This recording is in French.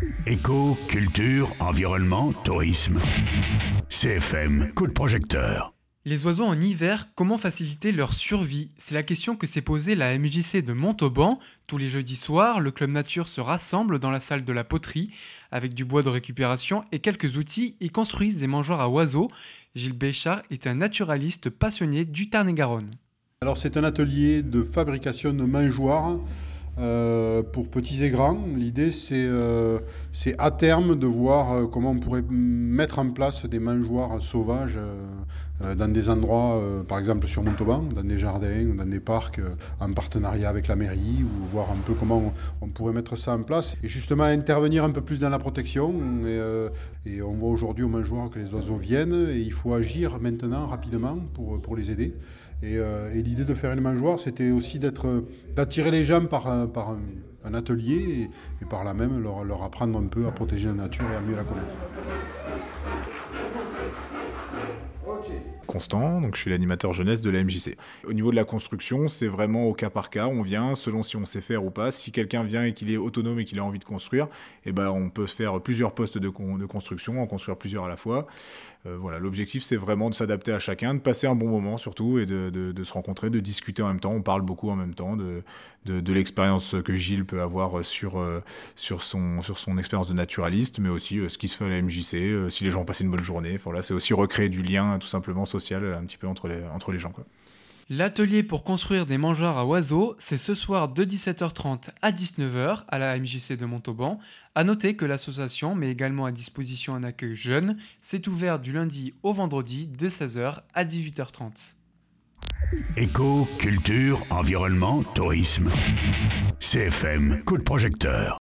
Éco, culture, environnement, tourisme. CFM, coup de projecteur. Les oiseaux en hiver, comment faciliter leur survie? C'est la question que s'est posée la MJC de Montauban. Tous les jeudis soirs, le Club Nature se rassemble dans la salle de la poterie. Avec du bois de récupération et quelques outils, ils construisent des mangeoires à oiseaux. Gilles Béchard est un naturaliste passionné du Tarn-et-Garonne. Alors c'est un atelier de fabrication de mangeoires pour petits et grands. L'idée c'est à terme de voir comment on pourrait mettre en place des mangeoires sauvages dans des endroits, par exemple sur Montauban, dans des jardins, dans des parcs, en partenariat avec la mairie, ou voir un peu comment on pourrait mettre ça en place. Et justement intervenir un peu plus dans la protection. Et on voit aujourd'hui aux mangeoires que les oiseaux viennent et il faut agir maintenant rapidement pour les aider. Et l'idée de faire une mangeoire, c'était aussi d'attirer les gens par un atelier et par là même leur apprendre un peu à protéger la nature et à mieux la connaître. Constant, donc je suis l'animateur jeunesse de la MJC. Au niveau de la construction, c'est vraiment au cas par cas, on vient selon si on sait faire ou pas. Si quelqu'un vient et qu'il est autonome et qu'il a envie de construire, on peut faire plusieurs postes de construction, en construire plusieurs à la fois. Voilà, l'objectif c'est vraiment de s'adapter à chacun, de passer un bon moment surtout et de se rencontrer, de discuter en même temps. On parle beaucoup en même temps de l'expérience que Gilles peut avoir sur son expérience de naturaliste, mais aussi ce qui se fait à la MJC, si les gens ont passé une bonne journée. Voilà, c'est aussi recréer du lien tout simplement social un petit peu entre les gens, quoi. L'atelier pour construire des mangeoires à oiseaux, c'est ce soir de 17h30 à 19h à la MJC de Montauban. A noter que l'association met également à disposition un accueil jeune. C'est ouvert du lundi au vendredi de 16h à 18h30. Éco, culture, environnement, tourisme. CFM, coup de projecteur.